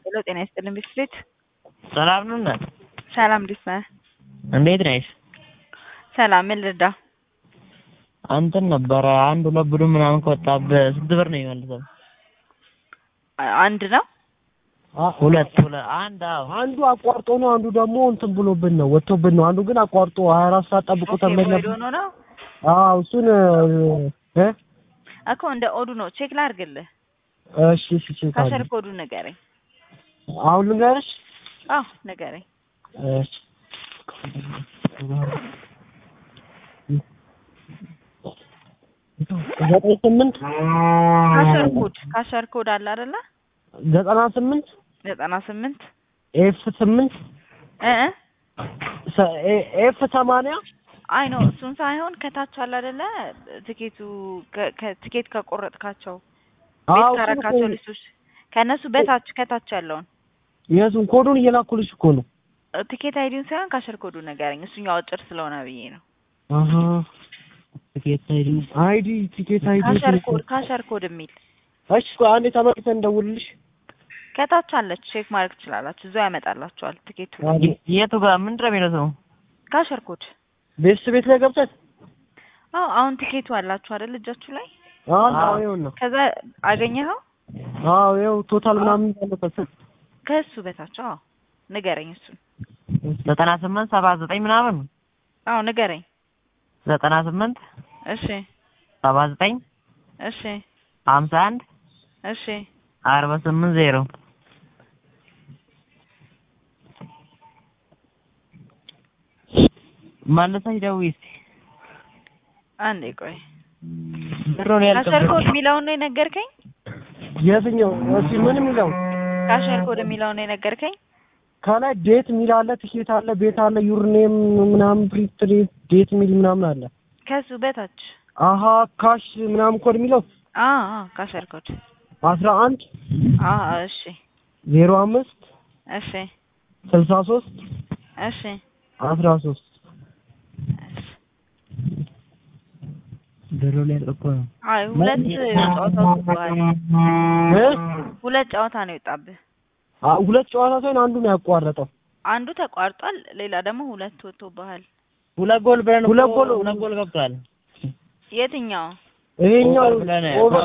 ሄሎ ጤና ይስጥልኝ ቢስክሌት ሰላም ነው እናት ሰላም እንዴት ነህ? እንዴት ነሽ? ሰላም ምን ልርዳ? አንተን ነበር አንድ ሁለት ቡድን ምናምን ከወጣብህ ስንት ብር ነው የሚመልሰው? አንድ ነው ሁለት አንዱ አቋርጦ ነው አንዱ ደግሞ እንትን ብሎብን ነው ወጥቶብን ነው አንዱ ግን አቋርጦ 24 ሰዓት ጠብቆ ተመለሰ ነው እሱን እኮ እንደ ኦዱ ነው ቼክ ላድርግልህ እሺ ቼክ ካሸር ኮዱ ንገረኝ አሁን ልንገርሽ ንገረኝ እሺ ካሸር ኮድ አለ አይደለ 98 F8 F8 አይ ነው እሱን ሳይሆን ከታች አለ አይደለ ትኬት ከቆረጥካቸው ቤት ካረካቸው ልጆች ከነሱ ከታች ያለውን የሱን ኮዱን እየላኩልሽ እኮ ነው ትኬት አይዲውን ሳይሆን ካሸር ኮዱን ንገረኝ እሱኛው አጭር ስለሆነ ብዬ ነው ትኬት አይዲ ካሸር ኮድ የሚል እሺ አንዴ ተመልክተን እንደውልልሽ ከታች አለች ቼክ ማድረግ ትችላላችሁ እዛው ያመጣላችኋል ትኬቱ የቱ ጋር ምንድን ነው የሚለው ካሸር ኮድ ቤት ላይ ገብተን አሁን ትኬቱ አላችሁ አይደል እጃችሁ ላይ ይኸው ነው ከዛ አገኘኸው ይኸው ቶታል ምናምን ያለበት ከሱ በታች ንገረኝ እሱን 98 79 ምናምን ንገረኝ 98 እሺ 79 እሺ 51 እሺ 48 0 መልሰሽ ደውዪ እስኪ አንዴ ቆይ ብሩን ካሸር ኮድ የሚለውን ነው የነገርከኝ የትኛው እሺ ምን የሚለው ካሸር ኮድ የሚለውን ነው የነገርከኝ ከላይ ዴት የሚል አለ ትኬት አለ ቤት አለ ዩርኔም ምናምን ፕሪንት ዴት የሚል ምናምን አለ ከሱ በታች ካሽ ምናምን ኮድ የሚለው ካሸር ኮድ 11 እሺ 05 እሺ 63 እሺ 13 ብሩ ላይ እኮ ነው ሁለት ጨዋታ ነው የወጣብህ ሁለት ጨዋታ ሳይሆን አንዱ ነው ያቋረጠው አንዱ ተቋርጧል ሌላ ደግሞ ሁለት ወጥቶብሃል ሁለት ጎል ገብቷል የትኛው ይሄኛው